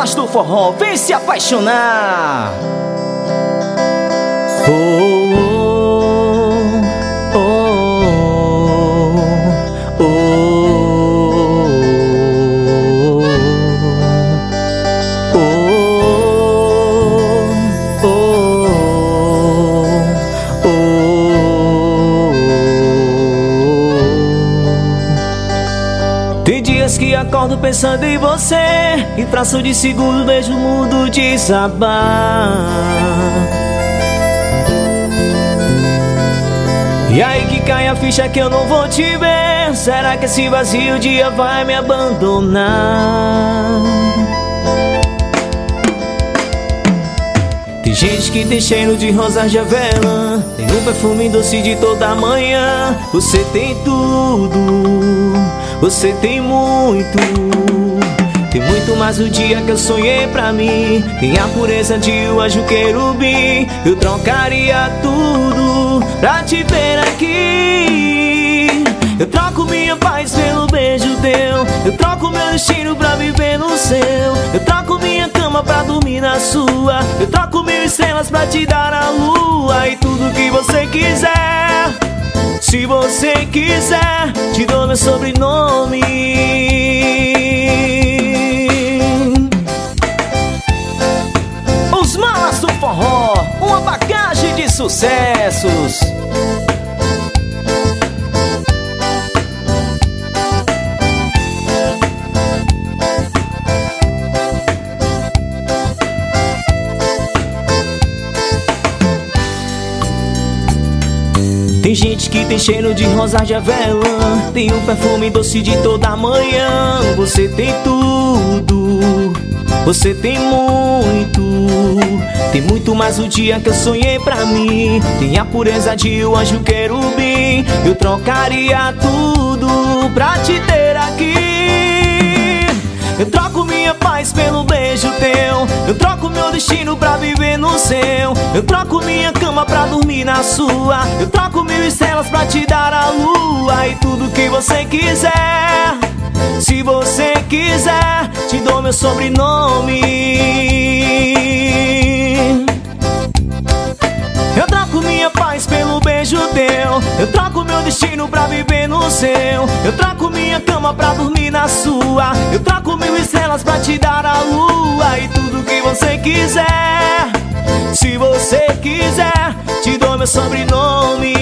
malas do forró, vem se apaixonar. Oh, oh, oh, oh, oh, oh, oh. Tem dias que acordo pensando em você, em fração de segundo vejo o mundo desabar. E aí que cai a ficha que eu não vou te ver. Será que esse vazio dia vai me abandonar? Tem gente que tem cheiro de rosas de avelã, tem um perfume doce de toda manhã. Você tem tudo, você tem muito. Tem muito mais do dia que eu sonhei pra mim. Tem a pureza de um anjo querubim. Eu trocaria tudo pra te ver aqui. Eu troco minha paz pelo beijo teu. Eu troco meu destino pra viver no seu. Eu troco minha cama pra dormir na sua. Eu troco 1000 estrelas pra te dar a lua. E tudo que você quiser, se você quiser, te dou meu sobrenome. Os Malas do Forró, uma bagagem de sucessos. Tem gente que tem cheiro de rosa de avelã, tem um perfume doce de toda manhã. Você tem tudo, você tem muito. Tem muito mais o dia que eu sonhei pra mim. Tem a pureza de um anjo querubim. Eu trocaria tudo pra te ter aqui. Eu troco minha paz pelo beijo teu. Eu troco meu destino pra viver no seu. Eu troco minha cama pra dormir na sua. Eu troco 1000 estrelas pra te dar a lua. E tudo que você quiser, se você quiser, te dou meu sobrenome. Eu troco minha paz pelo beijo teu. Eu troco meu destino pra viver no seu. Eu troco minha cama pra dormir na sua. Eu troco 1000 estrelas pra te dar a lua. E tudo que você quiser, se você quiser, te dou meu sobrenome.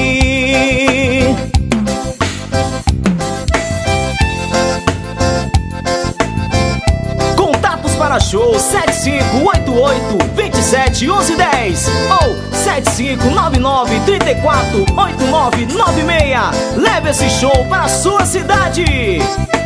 Contatos para show 7588-271110 ou 7599-348996. Leve esse show para a sua cidade.